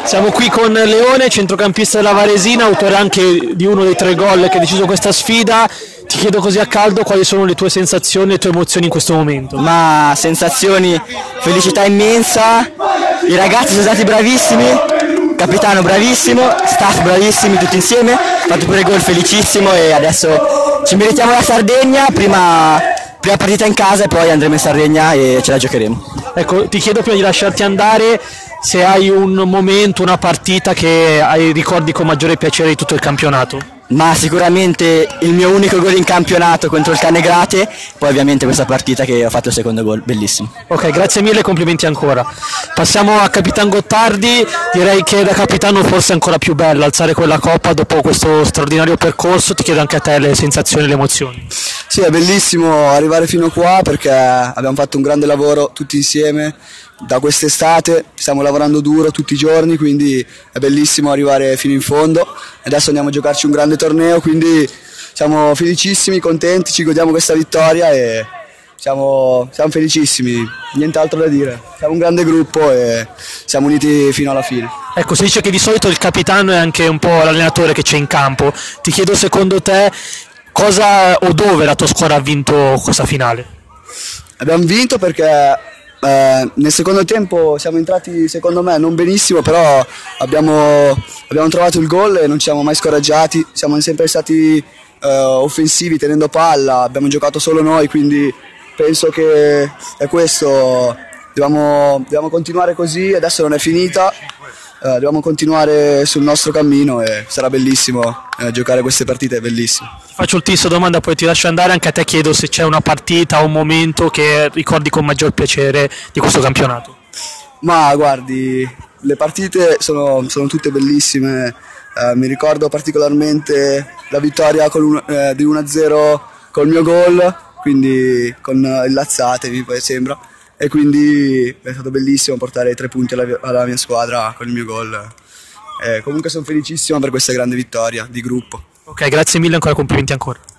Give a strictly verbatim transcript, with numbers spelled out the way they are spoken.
Siamo qui con Leone, centrocampista della Varesina, autore anche di uno dei tre gol che ha deciso questa sfida. Ti chiedo così a caldo quali sono le tue sensazioni e le tue emozioni in questo momento. Ma sensazioni, felicità immensa, i ragazzi sono stati bravissimi, capitano bravissimo, staff bravissimi tutti insieme, ho fatto pure gol felicissimo e adesso ci meritiamo la Sardegna, prima, prima partita in casa e poi andremo in Sardegna e ce la giocheremo. Ecco, ti chiedo prima di lasciarti andare se hai un momento, una partita che hai ricordi con maggiore piacere di tutto il campionato. Ma sicuramente il mio unico gol in campionato contro il Canegrate, poi ovviamente questa partita che ho fatto il secondo gol, bellissimo. Ok, grazie mille e complimenti ancora. Passiamo a Capitan Gottardi, direi che da capitano forse è ancora più bello alzare quella coppa dopo questo straordinario percorso. Ti chiedo anche a te le sensazioni e le emozioni. Sì, è bellissimo arrivare fino qua perché abbiamo fatto un grande lavoro tutti insieme da quest'estate, stiamo lavorando duro tutti i giorni, quindi è bellissimo arrivare fino in fondo. Adesso andiamo a giocarci un grande torneo, quindi siamo felicissimi, contenti, ci godiamo questa vittoria e siamo, siamo felicissimi, nient'altro da dire. Siamo un grande gruppo e siamo uniti fino alla fine. Ecco, si dice che di solito il capitano è anche un po' l'allenatore che c'è in campo. Ti chiedo secondo te cosa o dove la tua squadra ha vinto questa finale? Abbiamo vinto perché eh, nel secondo tempo siamo entrati secondo me non benissimo, però abbiamo, abbiamo trovato il gol e non ci siamo mai scoraggiati, siamo sempre stati eh, offensivi tenendo palla, abbiamo giocato solo noi, quindi penso che è questo, dobbiamo, dobbiamo continuare così, adesso non è finita. Uh, dobbiamo continuare sul nostro cammino e sarà bellissimo uh, giocare queste partite, è bellissimo. Ti faccio l'ultima domanda, poi ti lascio andare. Anche a te chiedo se c'è una partita o un momento che ricordi con maggior piacere di questo campionato. Ma guardi, le partite sono, sono tutte bellissime, uh, mi ricordo particolarmente la vittoria con un, uh, di uno a zero col mio gol, quindi con uh, il Lazzate mi sembra. E quindi è stato bellissimo portare tre punti alla, alla mia squadra con il mio gol. E comunque sono felicissimo per questa grande vittoria di gruppo. Ok, grazie mille, ancora complimenti ancora.